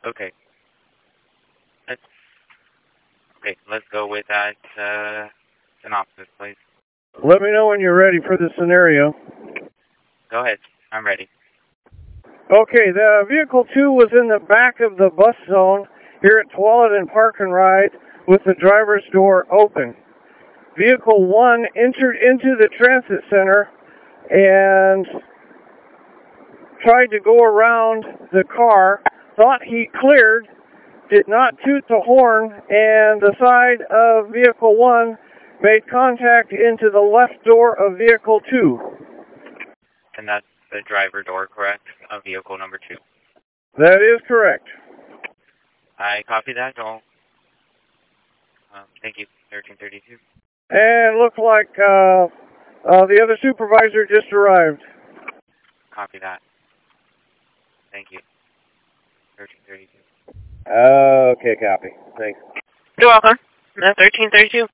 Okay. Let's go with that synopsis, please. Let me know when you're ready for the scenario. Go ahead. I'm ready. Okay, the vehicle 2 was in the back of the bus zone here at Tualatin and Park and Ride with the driver's door open. Vehicle 1 entered into the transit center and tried to go around the car, thought he cleared, did not toot the horn, and the side of Vehicle 1 made contact into the left door of Vehicle 2. And that's the driver door, correct, of vehicle number 2? That is correct. I copy that. Thank you. 1332. And looked like the other supervisor just arrived. Copy that. Thank you. 1332. Okay, copy. Thanks. You're welcome. 1332.